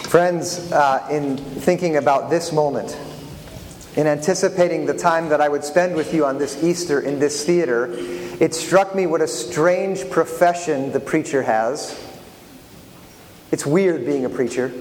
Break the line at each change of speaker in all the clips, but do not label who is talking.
Friends, in thinking about this moment, in anticipating the time that I would spend with you on this Easter in this theater, it struck me what a strange profession the preacher has. It's weird being a preacher.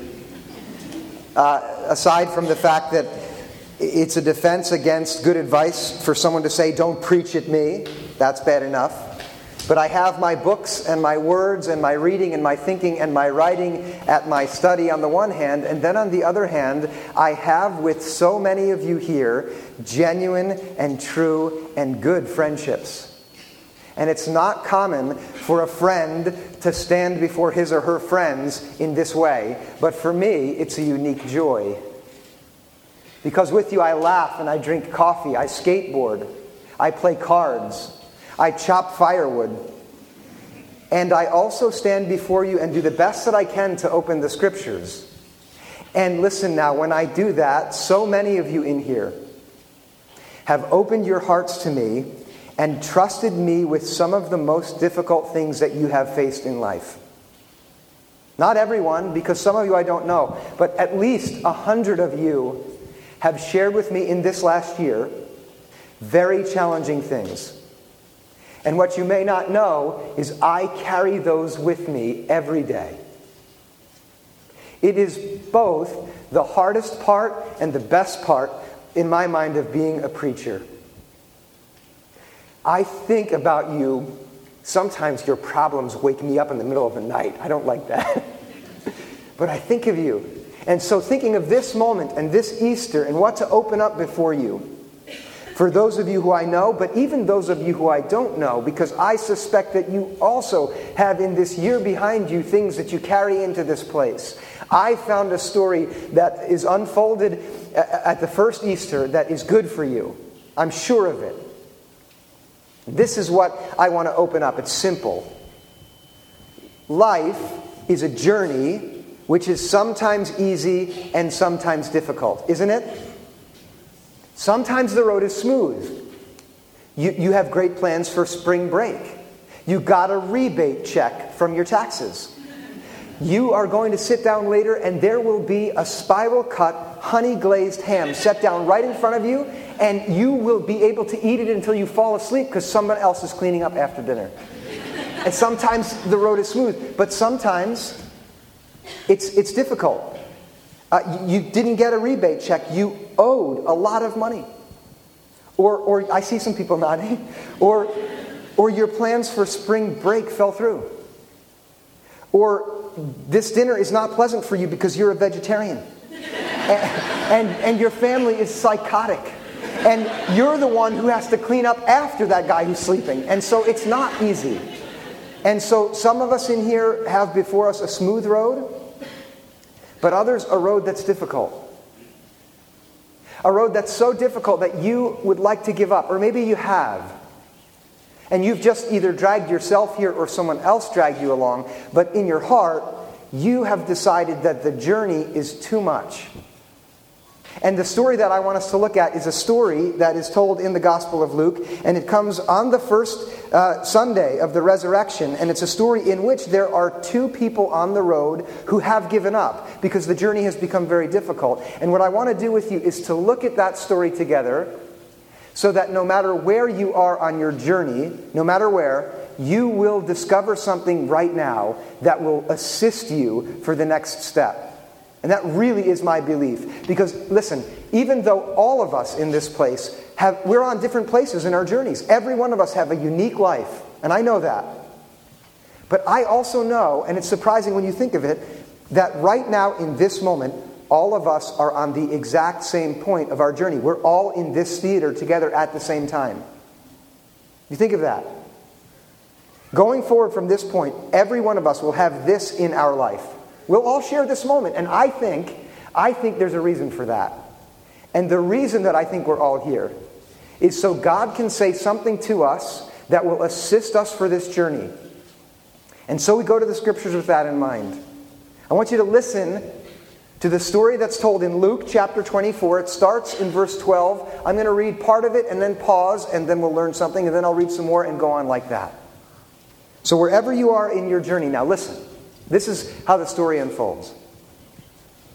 Aside from the fact that it's a defense against good advice for someone to say, "Don't preach at me," that's bad enough. But I have my books and my words and my reading and my thinking and my writing at my study on the one hand, and then on the other hand, I have with so many of you here genuine and true and good friendships. And it's not common for a friend to stand before his or her friends in this way, but for me, it's a unique joy. Because with you I laugh and I drink coffee, I skateboard, I play cards, I chop firewood, and I also stand before you and do the best that I can to open the Scriptures. And listen now, when I do that, so many of you in here have opened your hearts to me and trusted me with some of the most difficult things that you have faced in life. Not everyone, because some of you I don't know, but at least 100 of you have shared with me in this last year very challenging things. And what you may not know is I carry those with me every day. It is both the hardest part and the best part, in my mind, of being a preacher. I think about you. Sometimes your problems wake me up in the middle of the night. I don't like that. But I think of you. And so thinking of this moment and this Easter and what to open up before you, for those of you who I know, but even those of you who I don't know, because I suspect that you also have in this year behind you things that you carry into this place. I found a story that is unfolded at the first Easter that is good for you. I'm sure of it. This is what I want to open up. It's simple. Life is a journey which is sometimes easy and sometimes difficult, isn't it? Sometimes the road is smooth. You have great plans for spring break. You got a rebate check from your taxes. You are going to sit down later and there will be a spiral cut, honey glazed ham set down right in front of you, and you will be able to eat it until you fall asleep because someone else is cleaning up after dinner. And sometimes the road is smooth, but sometimes it's difficult. You didn't get a rebate check. You owed a lot of money. Or I see some people nodding. Or your plans for spring break fell through. Or this dinner is not pleasant for you because you're a vegetarian. And your family is psychotic. And you're the one who has to clean up after that guy who's sleeping. And so it's not easy. And so some of us in here have before us a smooth road, but others a road that's difficult. A road that's so difficult that you would like to give up. Or maybe you have. And you've just either dragged yourself here or someone else dragged you along. But in your heart, you have decided that the journey is too much. And the story that I want us to look at is a story that is told in the Gospel of Luke. And it comes on the first Sunday of the resurrection. And it's a story in which there are two people on the road who have given up because the journey has become very difficult. And what I want to do with you is to look at that story together so that no matter where you are on your journey, no matter where, you will discover something right now that will assist you for the next step. And that really is my belief. Because, listen, even though all of us in this place we're on different places in our journeys. Every one of us have a unique life. And I know that. But I also know, and it's surprising when you think of it, that right now in this moment, all of us are on the exact same point of our journey. We're all in this theater together at the same time. You think of that. Going forward from this point, every one of us will have this in our life. We'll all share this moment, and I think there's a reason for that. And the reason that I think we're all here is so God can say something to us that will assist us for this journey. And so we go to the Scriptures with that in mind. I want you to listen to the story that's told in Luke chapter 24. It starts in verse 12. I'm going to read part of it and then pause, and then we'll learn something, and then I'll read some more and go on like that. So wherever you are in your journey, now listen. This is how the story unfolds.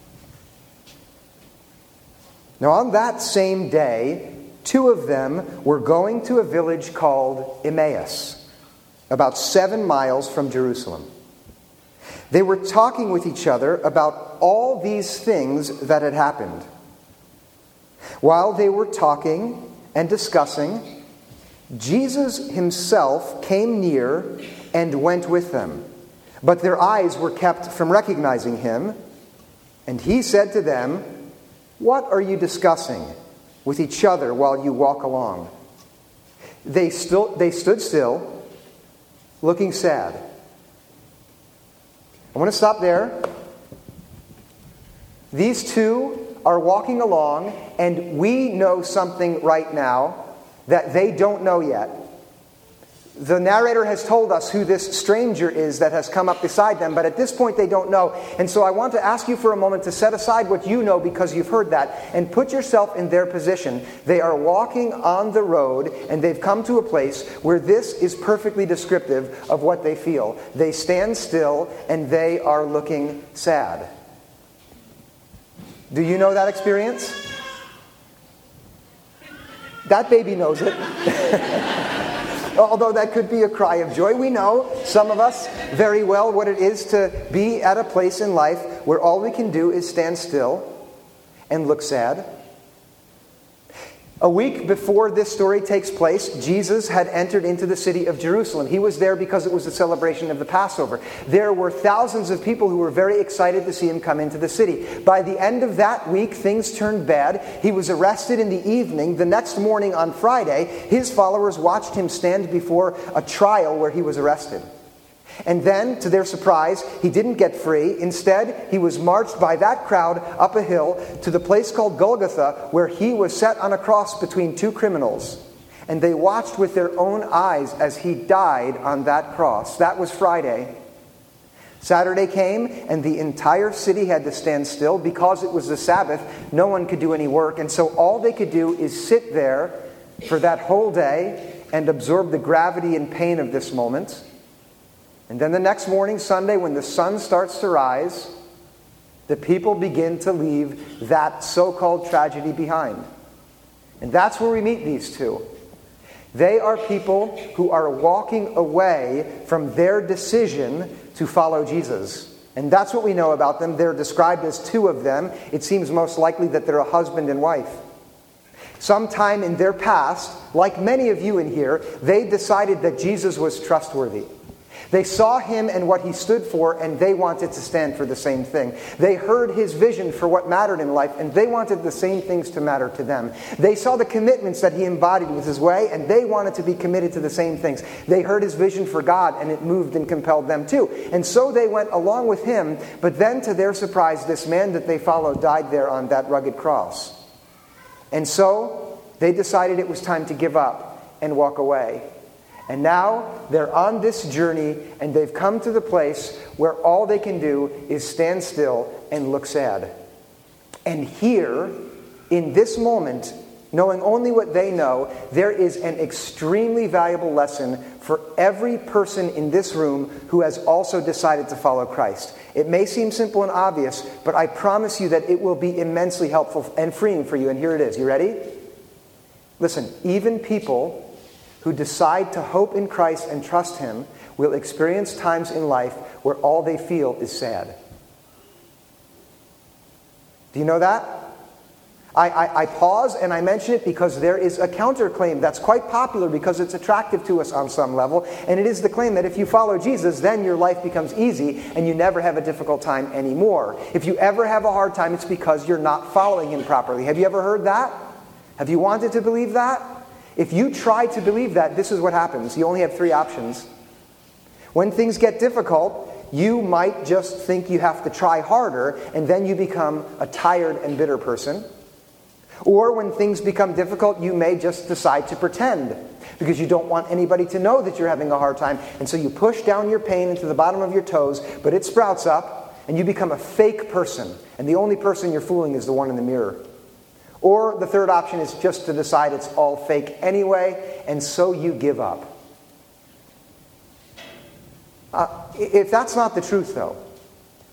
Now on that same day, two of them were going to a village called Emmaus, about 7 miles from Jerusalem. They were talking with each other about all these things that had happened. While they were talking and discussing, Jesus himself came near and went with them. But their eyes were kept from recognizing him. And he said to them, "What are you discussing with each other while you walk along?" They stood still, looking sad. I want to stop there. These two are walking along, and we know something right now that they don't know yet. The narrator has told us who this stranger is that has come up beside them, but at this point they don't know. And so I want to ask you for a moment to set aside what you know because you've heard that, and put yourself in their position. They are walking on the road, and they've come to a place where this is perfectly descriptive of what they feel. They stand still, and they are looking sad. Do you know that experience? That baby knows it. Although that could be a cry of joy. We know, some of us, very well what it is to be at a place in life where all we can do is stand still and look sad. A week before this story takes place, Jesus had entered into the city of Jerusalem. He was there because it was the celebration of the Passover. There were thousands of people who were very excited to see him come into the city. By the end of that week, things turned bad. He was arrested in the evening. The next morning on Friday, his followers watched him stand before a trial where he was arrested. And then, to their surprise, he didn't get free. Instead, he was marched by that crowd up a hill to the place called Golgotha, where he was set on a cross between two criminals. And they watched with their own eyes as he died on that cross. That was Friday. Saturday came, and the entire city had to stand still. Because it was the Sabbath, no one could do any work. And so all they could do is sit there for that whole day and absorb the gravity and pain of this moment. And then the next morning, Sunday, when the sun starts to rise, the people begin to leave that so-called tragedy behind. And that's where we meet these two. They are people who are walking away from their decision to follow Jesus. And that's what we know about them. They're described as two of them. It seems most likely that they're a husband and wife. Sometime in their past, like many of you in here, they decided that Jesus was trustworthy. They saw him and what he stood for, and they wanted to stand for the same thing. They heard his vision for what mattered in life, and they wanted the same things to matter to them. They saw the commitments that he embodied with his way, and they wanted to be committed to the same things. They heard his vision for God, and it moved and compelled them too. And so they went along with him, but then to their surprise, this man that they followed died there on that rugged cross. And so they decided it was time to give up and walk away. And now they're on this journey, and they've come to the place where all they can do is stand still and look sad. And here, in this moment, knowing only what they know, there is an extremely valuable lesson for every person in this room who has also decided to follow Christ. It may seem simple and obvious, but I promise you that it will be immensely helpful and freeing for you. And here it is. You ready? Listen, even people who decide to hope in Christ and trust him will experience times in life where all they feel is sad. Do you know that? I pause and I mention it because there is a counterclaim that's quite popular because it's attractive to us on some level, and it is the claim that if you follow Jesus, then your life becomes easy and you never have a difficult time anymore. If you ever have a hard time, it's because you're not following him properly. Have you ever heard that? Have you wanted to believe that? If you try to believe that, this is what happens. You only have 3 options. When things get difficult, you might just think you have to try harder, and then you become a tired and bitter person. Or when things become difficult, you may just decide to pretend because you don't want anybody to know that you're having a hard time. And so you push down your pain into the bottom of your toes, but it sprouts up, and you become a fake person. And the only person you're fooling is the one in the mirror. Or the third option is just to decide it's all fake anyway, and so you give up. If that's not the truth, though,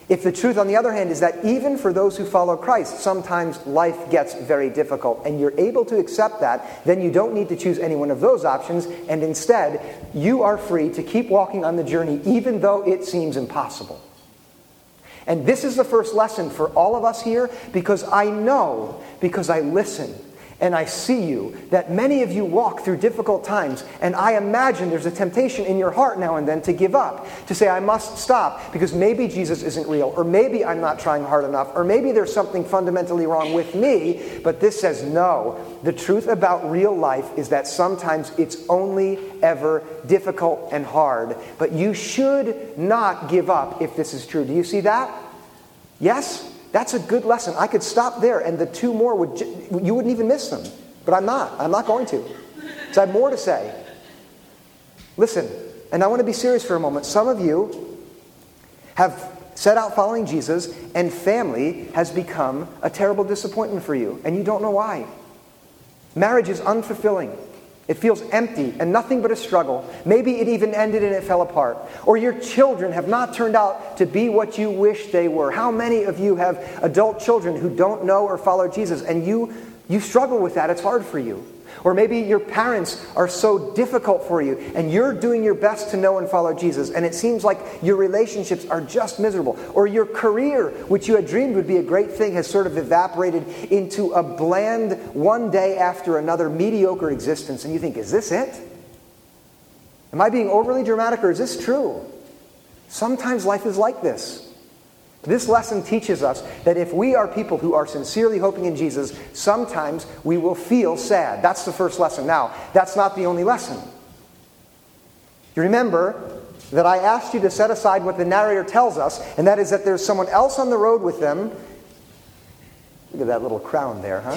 If the truth, on the other hand, is that even for those who follow Christ, sometimes life gets very difficult, and you're able to accept that, then you don't need to choose any one of those options, and instead, you are free to keep walking on the journey even though it seems impossible. And this is the first lesson for all of us here, because I know, because I listen, and I see you, that many of you walk through difficult times, and I imagine there's a temptation in your heart now and then to give up, to say, I must stop, because maybe Jesus isn't real, or maybe I'm not trying hard enough, or maybe there's something fundamentally wrong with me, but this says no. The truth about real life is that sometimes it's only ever difficult and hard, but you should not give up if this is true. Do you see that? Yes? That's a good lesson. I could stop there, and the two more you wouldn't even miss them. But I'm not. I'm not going to. So I have more to say. Listen, and I want to be serious for a moment. Some of you have set out following Jesus, and family has become a terrible disappointment for you, and you don't know why. Marriage is unfulfilling. It feels empty and nothing but a struggle. Maybe it even ended and it fell apart. Or your children have not turned out to be what you wish they were. How many of you have adult children who don't know or follow Jesus, and you struggle with that? It's hard for you. Or maybe your parents are so difficult for you, and you're doing your best to know and follow Jesus, and it seems like your relationships are just miserable. Or your career, which you had dreamed would be a great thing, has sort of evaporated into a bland, one day after another, mediocre existence, and you think, is this it? Am I being overly dramatic, or is this true? Sometimes life is like this. This lesson teaches us that if we are people who are sincerely hoping in Jesus, sometimes we will feel sad. That's the first lesson. Now, that's not the only lesson. You remember that I asked you to set aside what the narrator tells us, and that is that there's someone else on the road with them. Look at that little crown there, huh?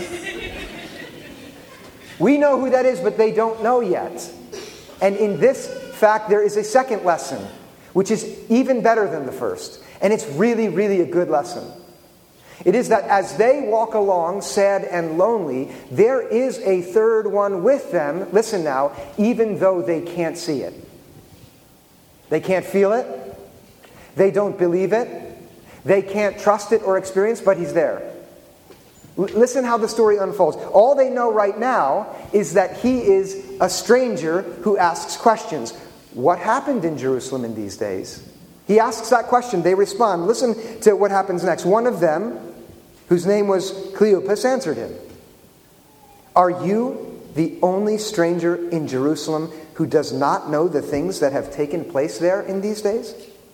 We know who that is, but they don't know yet. And in this fact, there is a second lesson, which is even better than the first. And it's really, really a good lesson. It is that as they walk along, sad and lonely, there is a third one with them, listen now, even though they can't see it. They can't feel it. They don't believe it. They can't trust it or experience, but he's there. Listen how the story unfolds. All they know right now is that he is a stranger who asks questions. What happened in Jerusalem in these days? He asks that question. They respond. Listen to what happens next. One of them, whose name was Cleopas, answered him. Are you the only stranger in Jerusalem who does not know the things that have taken place there in these days?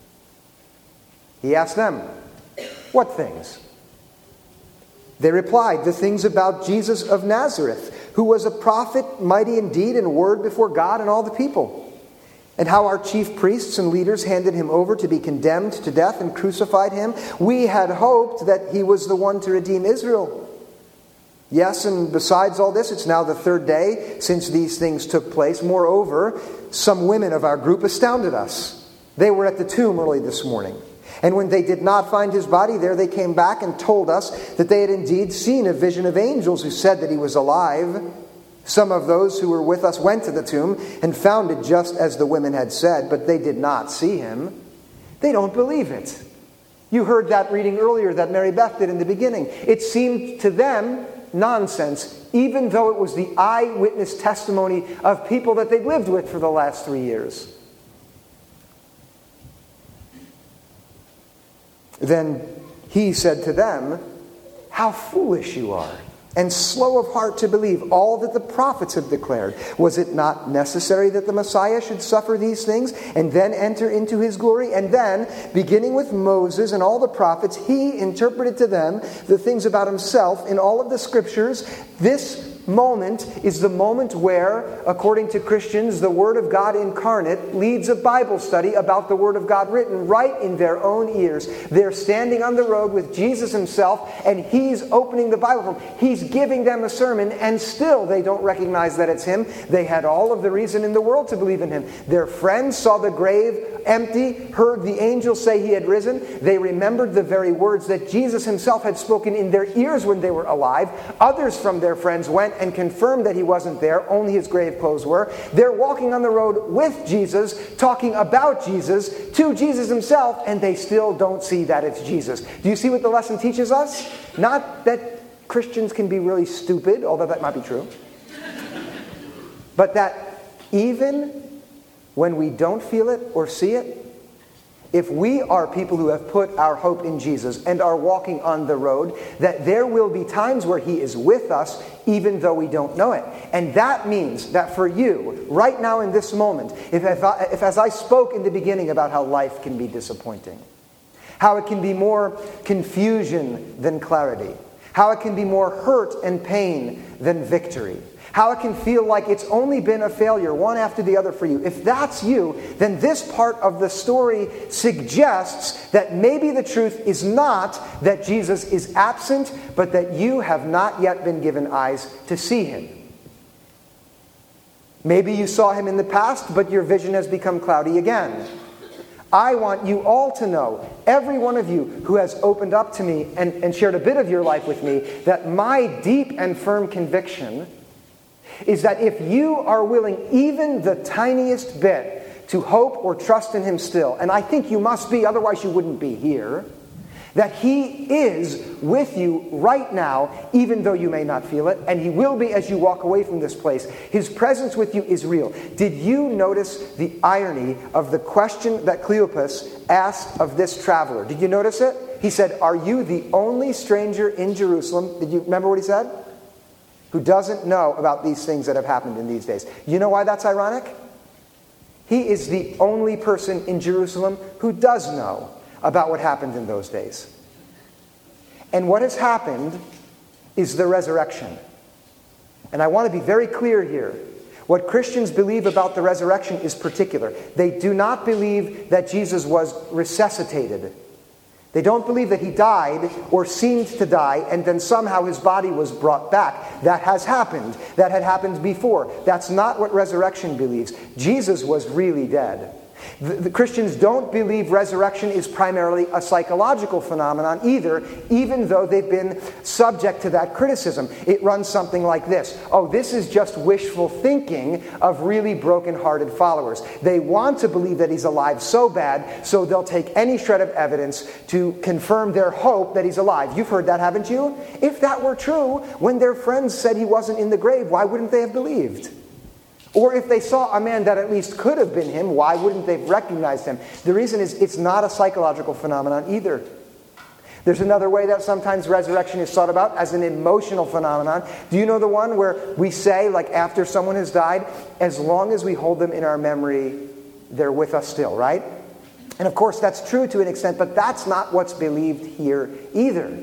He asked them, what things? They replied, the things about Jesus of Nazareth, who was a prophet, mighty in deed and word before God and all the people. And how our chief priests and leaders handed him over to be condemned to death and crucified him. We had hoped that he was the one to redeem Israel. Yes, and besides all this, it's now the third day since these things took place. Moreover, some women of our group astounded us. They were at the tomb early this morning. And when they did not find his body there, they came back and told us that they had indeed seen a vision of angels who said that he was alive. Some of those who were with us went to the tomb and found it just as the women had said, but they did not see him. They don't believe it. You heard that reading earlier that Mary Beth did in the beginning. It seemed to them nonsense, even though it was the eyewitness testimony of people that they'd lived with for the last 3 years. Then he said to them, how foolish you are, and slow of heart to believe all that the prophets have declared. Was it not necessary that the Messiah should suffer these things and then enter into his glory? And then, beginning with Moses and all the prophets, he interpreted to them the things about himself in all of the scriptures. This moment is the moment where, according to Christians, the Word of God incarnate leads a Bible study about the Word of God written right in their own ears. They're standing on the road with Jesus himself, and he's opening the Bible for them. He's giving them a sermon, and still they don't recognize that it's him. They had all of the reason in the world to believe in him. Their friends saw the grave empty, heard the angel say he had risen. They remembered the very words that Jesus himself had spoken in their ears when they were alive. Others from their friends went went and confirmed that he wasn't there, only his grave clothes were. They're walking on the road with Jesus, talking about Jesus, to Jesus himself, and they still don't see that it's Jesus. Do you see what the lesson teaches us? Not that Christians can be really stupid, although that might be true, but that even when we don't feel it or see it, if we are people who have put our hope in Jesus and are walking on the road, that there will be times where he is with us even though we don't know it. And that means that for you, right now in this moment, if as I spoke in the beginning about how life can be disappointing, how it can be more confusion than clarity, how it can be more hurt and pain than victory, how it can feel like it's only been a failure, one after the other for you. If that's you, then this part of the story suggests that maybe the truth is not that Jesus is absent, but that you have not yet been given eyes to see him. Maybe you saw him in the past, but your vision has become cloudy again. I want you all to know, every one of you who has opened up to me and shared a bit of your life with me, that my deep and firm conviction is that if you are willing even the tiniest bit to hope or trust in him still, and I think you must be, otherwise you wouldn't be here, that he is with you right now, even though you may not feel it, and he will be as you walk away from this place. His presence with you is real. Did you notice the irony of the question that Cleopas asked of this traveler? Did you notice it? He said, "Are you the only stranger in Jerusalem?" Did you remember what he said? Who doesn't know about these things that have happened in these days. You know why that's ironic? He is the only person in Jerusalem who does know about what happened in those days. And what has happened is the resurrection. And I want to be very clear here. What Christians believe about the resurrection is particular. They do not believe that Jesus was resuscitated. They don't believe that he died or seemed to die and then somehow his body was brought back. That has happened. That had happened before. That's not what resurrection believes. Jesus was really dead. The Christians don't believe resurrection is primarily a psychological phenomenon either, even though they've been subject to that criticism. It runs something like this. Oh, this is just wishful thinking of really broken-hearted followers. They want to believe that he's alive so bad, so they'll take any shred of evidence to confirm their hope that he's alive. You've heard that, haven't you? If that were true, when their friends said he wasn't in the grave, why wouldn't they have believed? Or if they saw a man that at least could have been him, why wouldn't they have recognized him? The reason is it's not a psychological phenomenon either. There's another way that sometimes resurrection is thought about as an emotional phenomenon. Do you know the one where we say, like after someone has died, as long as we hold them in our memory, they're with us still, right? And of course that's true to an extent, but that's not what's believed here either.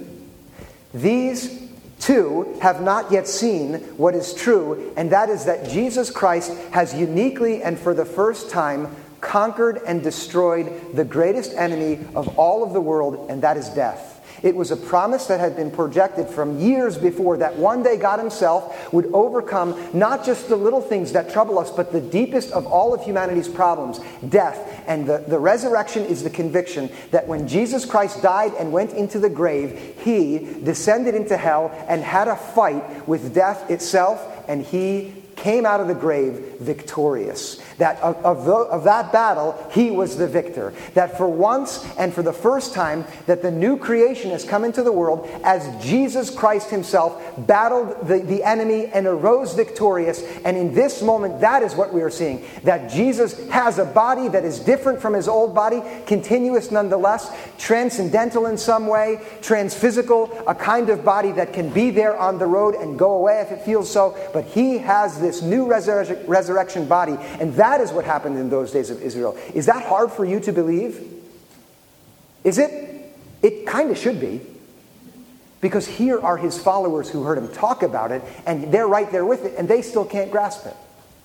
These two have not yet seen what is true, and that is that Jesus Christ has uniquely and for the first time conquered and destroyed the greatest enemy of all of the world, and that is death. It was a promise that had been projected from years before that one day God himself would overcome not just the little things that trouble us, but the deepest of all of humanity's problems, death. And the resurrection is the conviction that when Jesus Christ died and went into the grave, he descended into hell and had a fight with death itself, and he came out of the grave victorious. That of that battle, he was the victor. That for once and for the first time, that the new creation has come into the world as Jesus Christ himself battled the enemy and arose victorious. And in this moment, that is what we are seeing. That Jesus has a body that is different from his old body, continuous nonetheless, transcendental in some way, transphysical, a kind of body that can be there on the road and go away if it feels so. But he has this new resurrection body, and that is what happened in those days of Israel. Is that hard for you to believe? Is it? It kind of should be. Because here are his followers who heard him talk about it, and they're right there with it, and they still can't grasp it.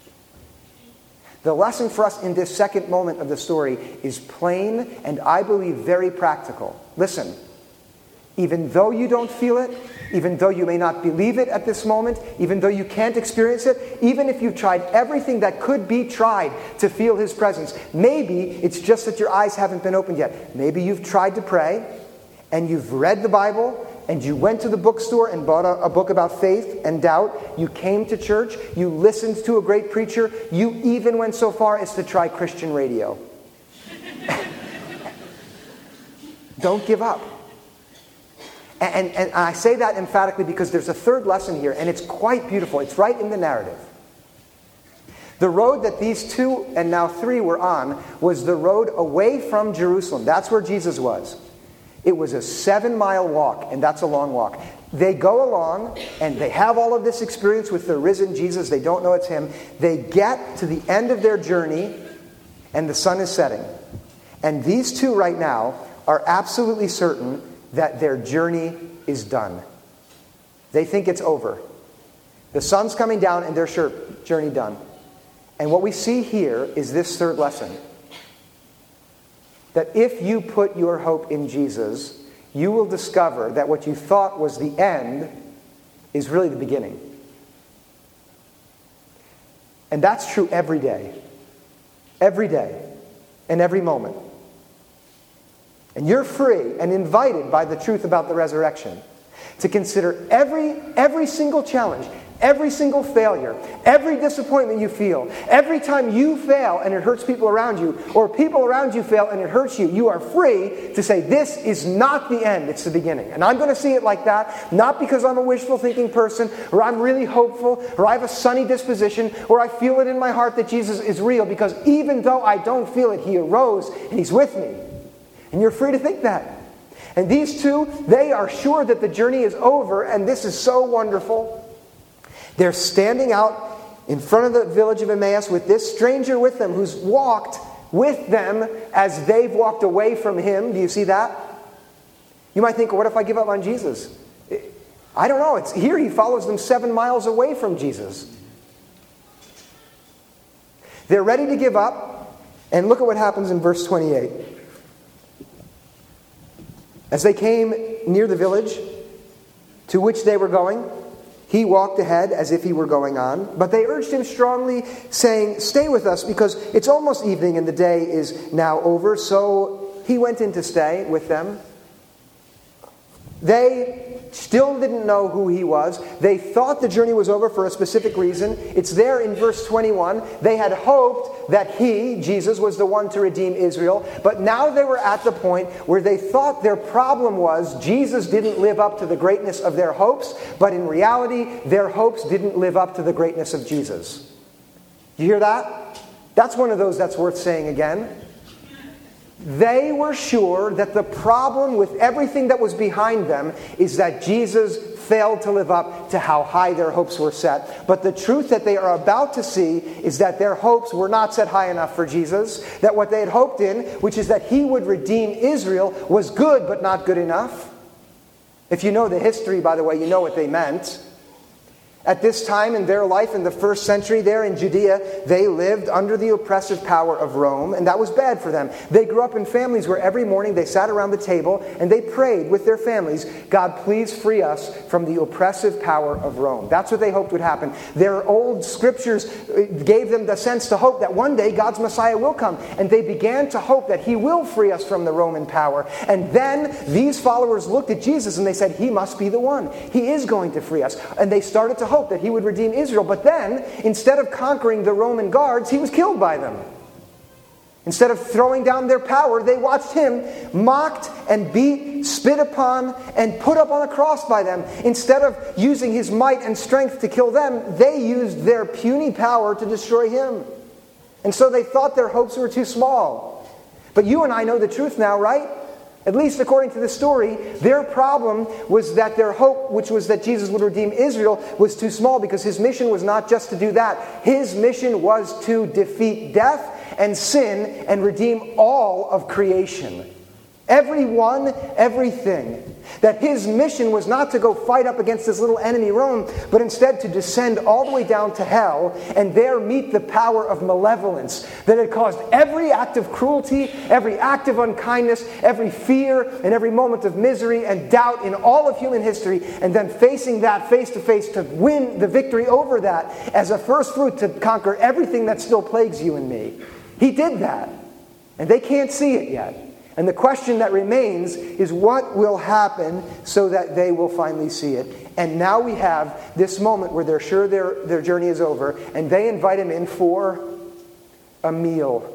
The lesson for us in this second moment of the story is plain and I believe very practical. Listen, even though you don't feel it, even though you may not believe it at this moment, even though you can't experience it, even if you've tried everything that could be tried to feel his presence, maybe it's just that your eyes haven't been opened yet. Maybe you've tried to pray, and you've read the Bible, and you went to the bookstore and bought a book about faith and doubt. You came to church. You listened to a great preacher. You even went so far as to try Christian radio. Don't give up. And I say that emphatically because there's a third lesson here, and it's quite beautiful. It's right in the narrative. The road that these 2 and now 3 were on was the road away from Jerusalem. That's where Jesus was. It was a 7-mile walk, and that's a long walk. They go along, and they have all of this experience with the risen Jesus. They don't know it's him. They get to the end of their journey, and the sun is setting. And these 2 right now are absolutely certain that their journey is done. They think it's over. The sun's coming down, and their journey done. And what we see here is this third lesson. That if you put your hope in Jesus, you will discover that what you thought was the end is really the beginning. And that's true every day. Every day. And every moment. And you're free and invited by the truth about the resurrection to consider every single challenge, every single failure, every disappointment you feel, every time you fail and it hurts people around you, or people around you fail and it hurts you, you are free to say, this is not the end, it's the beginning. And I'm going to see it like that, not because I'm a wishful thinking person, or I'm really hopeful, or I have a sunny disposition, or I feel it in my heart that Jesus is real, because even though I don't feel it, he arose and he's with me. And you're free to think that. And these 2, they are sure that the journey is over, and this is so wonderful. They're standing out in front of the village of Emmaus with this stranger with them who's walked with them as they've walked away from him. Do you see that? You might think, what if I give up on Jesus? I don't know. It's here he follows them 7 miles away from Jesus. They're ready to give up, and look at what happens in verse 28. As they came near the village to which they were going, he walked ahead as if he were going on. But they urged him strongly, saying, stay with us, because it's almost evening and the day is now over. So he went in to stay with them. They still didn't know who he was. They thought the journey was over for a specific reason. It's there in verse 21. They had hoped that he, Jesus, was the one to redeem Israel. But now they were at the point where they thought their problem was Jesus didn't live up to the greatness of their hopes. But in reality, their hopes didn't live up to the greatness of Jesus. You hear that? That's one of those that's worth saying again. They were sure that the problem with everything that was behind them is that Jesus failed to live up to how high their hopes were set. But the truth that they are about to see is that their hopes were not set high enough for Jesus. That what they had hoped in, which is that he would redeem Israel, was good but not good enough. If you know the history, by the way, you know what they meant. At this time in their life, in the first century there in Judea, they lived under the oppressive power of Rome, and that was bad for them. They grew up in families where every morning they sat around the table and they prayed with their families, God, please free us from the oppressive power of Rome. That's what they hoped would happen. Their old scriptures gave them the sense to hope that one day God's Messiah will come, and they began to hope that he will free us from the Roman power. And then these followers looked at Jesus and they said, he must be the one. He is going to free us. And they started to hope that he would redeem Israel. But then, instead of conquering the Roman guards, he was killed by them. Instead of throwing down their power, they watched him mocked and beat, spit upon, and put up on a cross by them. Instead of using his might and strength to kill them, they used their puny power to destroy him. And so they thought their hopes were too small. But you and I know the truth now, right? At least according to the story, their problem was that their hope, which was that Jesus would redeem Israel, was too small, because his mission was not just to do that. His mission was to defeat death and sin and redeem all of creation. Everyone, everything. That his mission was not to go fight up against this little enemy Rome, but instead to descend all the way down to hell and there meet the power of malevolence that had caused every act of cruelty, every act of unkindness, every fear and every moment of misery and doubt in all of human history, and then facing that face to face to win the victory over that as a first fruit to conquer everything that still plagues you and me. He did that, and they can't see it yet. And the question that remains is what will happen so that they will finally see it. And now we have this moment where they're sure their journey is over, and they invite him in for a meal.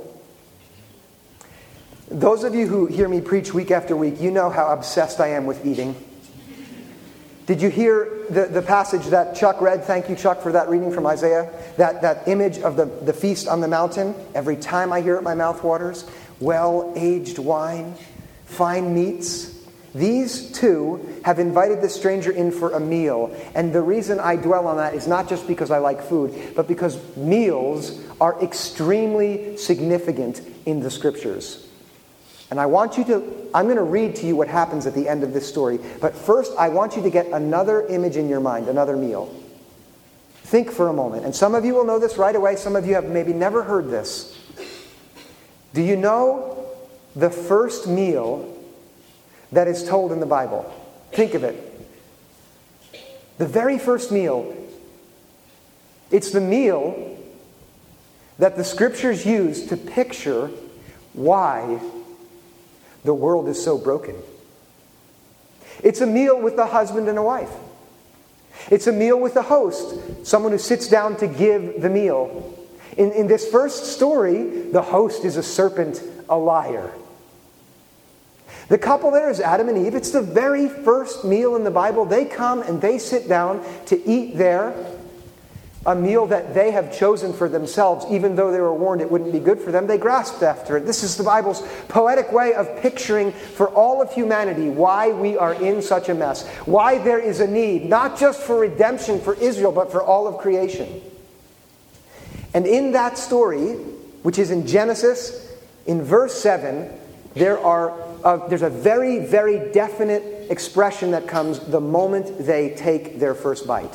Those of you who hear me preach week after week, you know how obsessed I am with eating. Did you hear the passage that Chuck read? Thank you, Chuck, for that reading from Isaiah. That image of the feast on the mountain. Every time I hear it, my mouth waters. Well-aged wine, fine meats. These two have invited the stranger in for a meal. And the reason I dwell on that is not just because I like food, but because meals are extremely significant in the Scriptures. And I'm going to read to you what happens at the end of this story. But first, I want you to get another image in your mind, another meal. Think for a moment. And some of you will know this right away. Some of you have maybe never heard this. Do you know the first meal that is told in the Bible? Think of it. The very first meal. It's the meal that the Scriptures use to picture why the world is so broken. It's a meal with a husband and a wife. It's a meal with a host, someone who sits down to give the meal. In this first story, the host is a serpent, a liar. The couple there is Adam and Eve. It's the very first meal in the Bible. They come and they sit down to eat there, a meal that they have chosen for themselves, even though they were warned it wouldn't be good for them. They grasped after it. This is the Bible's poetic way of picturing for all of humanity why we are in such a mess, why there is a need, not just for redemption for Israel, but for all of creation. And in that story, which is in Genesis, in verse 7, there's a very, very definite expression that comes the moment they take their first bite.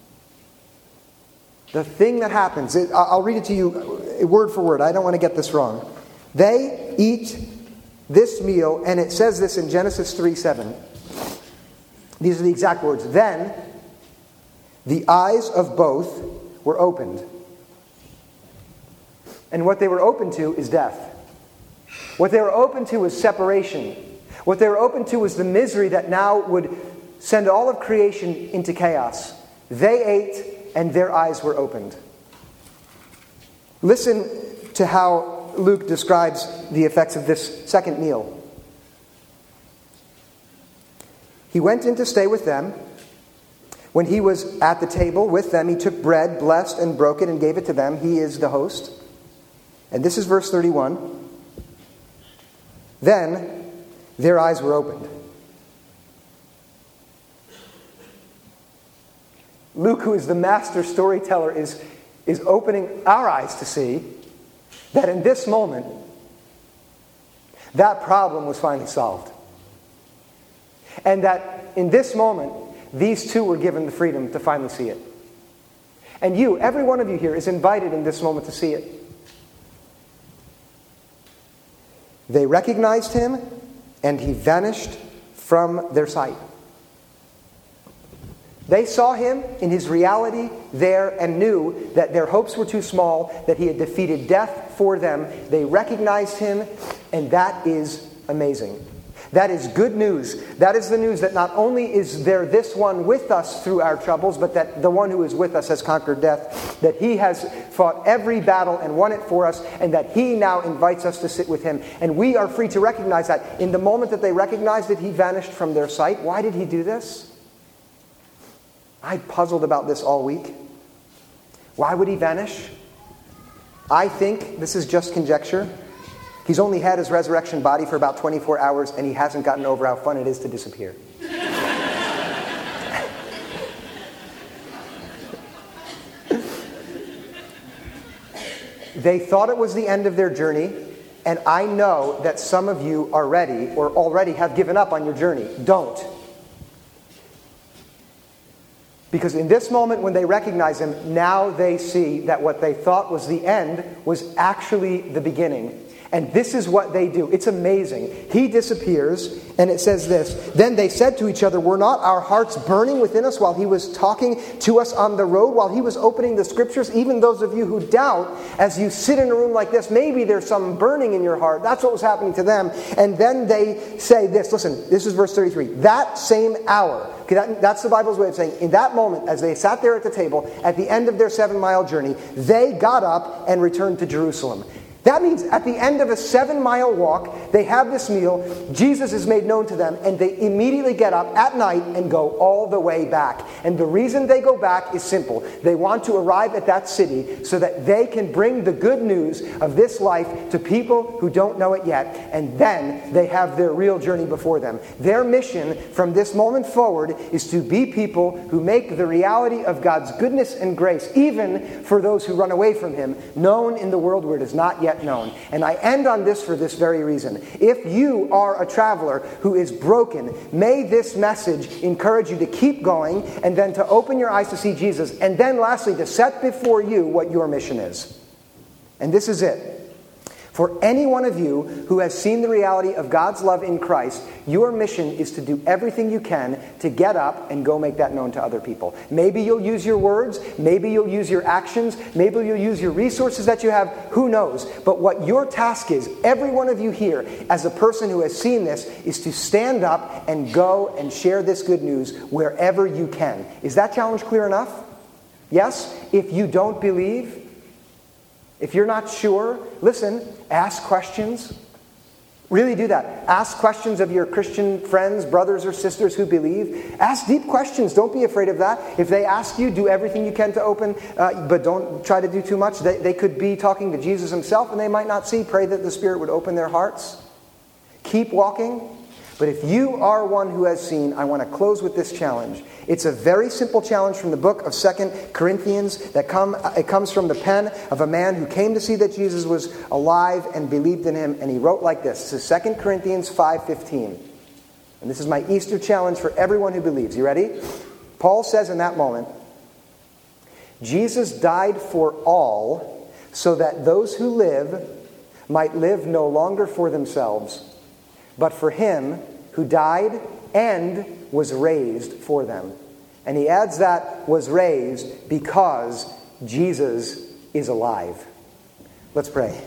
The thing that happens, I'll read it to you word for word. I don't want to get this wrong. They eat this meal, and it says this in Genesis 3:7. These are the exact words. Then the eyes of both were opened. And what they were open to is death. What they were open to was separation. What they were open to was the misery that now would send all of creation into chaos. They ate, and their eyes were opened. Listen to how Luke describes the effects of this second meal. He went in to stay with them. When he was at the table with them, he took bread, blessed and broke it, and gave it to them. He is the host. And this is verse 31. Then their eyes were opened. Luke, who is the master storyteller, is opening our eyes to see that in this moment, that problem was finally solved. And that in this moment, these two were given the freedom to finally see it. And you, every one of you here, is invited in this moment to see it. They recognized him, and he vanished from their sight. They saw him in his reality there and knew that their hopes were too small, that he had defeated death for them. They recognized him, and that is amazing. That is good news. That is the news that not only is there this one with us through our troubles, but that the one who is with us has conquered death, that he has fought every battle and won it for us, and that he now invites us to sit with him. And we are free to recognize that. In the moment that they recognized that he vanished from their sight, why did he do this? I puzzled about this all week. Why would he vanish? I think, this is just conjecture, he's only had his resurrection body for about 24 hours and he hasn't gotten over how fun it is to disappear. They thought it was the end of their journey, and I know that some of you are ready or already have given up on your journey. Don't. Because in this moment when they recognize him, now they see that what they thought was the end was actually the beginning. And this is what they do. It's amazing. He disappears, and it says this. Then they said to each other, were not our hearts burning within us while he was talking to us on the road, while he was opening the scriptures? Even those of you who doubt, as you sit in a room like this, maybe there's some burning in your heart. That's what was happening to them. And then they say this. Listen, this is verse 33. That same hour. Okay, that's the Bible's way of saying, in that moment, as they sat there at the table, at the end of their 7-mile journey, they got up and returned to Jerusalem. That means at the end of a 7-mile walk, they have this meal, Jesus is made known to them, and they immediately get up at night and go all the way back. And the reason they go back is simple. They want to arrive at that city so that they can bring the good news of this life to people who don't know it yet, and then they have their real journey before them. Their mission from this moment forward is to be people who make the reality of God's goodness and grace, even for those who run away from Him, known in the world where it is not yet known. And I end on this for this very reason. If you are a traveler who is broken, may this message encourage you to keep going and then to open your eyes to see Jesus, and then lastly to set before you what your mission is. And this is it. For any one of you who has seen the reality of God's love in Christ, your mission is to do everything you can to get up and go make that known to other people. Maybe you'll use your words, maybe you'll use your actions, maybe you'll use your resources that you have, who knows. But what your task is, every one of you here, as a person who has seen this, is to stand up and go and share this good news wherever you can. Is that challenge clear enough? Yes? If you don't believe, if you're not sure, listen, ask questions. Really do that. Ask questions of your Christian friends, brothers or sisters who believe. Ask deep questions. Don't be afraid of that. If they ask you, do everything you can to open, but don't try to do too much. They could be talking to Jesus himself and they might not see. Pray that the Spirit would open their hearts. Keep walking. But if you are one who has seen, I want to close with this challenge. It's a very simple challenge from the book of 2 Corinthians. It comes from the pen of a man who came to see that Jesus was alive and believed in him. And he wrote like this. This is 2 Corinthians 5:15. And this is my Easter challenge for everyone who believes. You ready? Paul says in that moment, Jesus died for all so that those who live might live no longer for themselves, but for him who died and was raised for them. And he adds that was raised because Jesus is alive. Let's pray.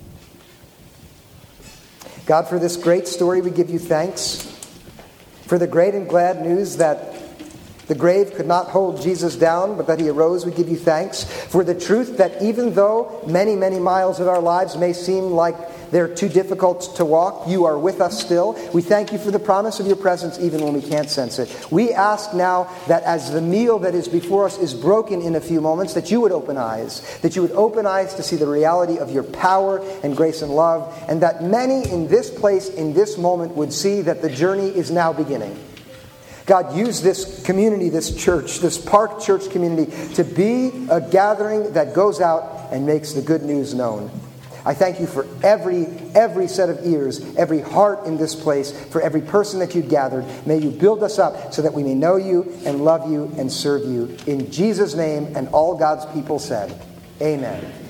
God, for this great story, we give you thanks. For the great and glad news that the grave could not hold Jesus down, but that he arose, we give you thanks. For the truth that even though many, many miles of our lives may seem like they're too difficult to walk, you are with us still. We thank you for the promise of your presence even when we can't sense it. We ask now that as the meal that is before us is broken in a few moments, that you would open eyes. That you would open eyes to see the reality of your power and grace and love. And that many in this place, in this moment, would see that the journey is now beginning. God, use this community, this church, this Park Church community to be a gathering that goes out and makes the good news known. I thank you for every set of ears, every heart in this place, for every person that you've gathered. May you build us up so that we may know you and love you and serve you. In Jesus' name, and all God's people said, amen.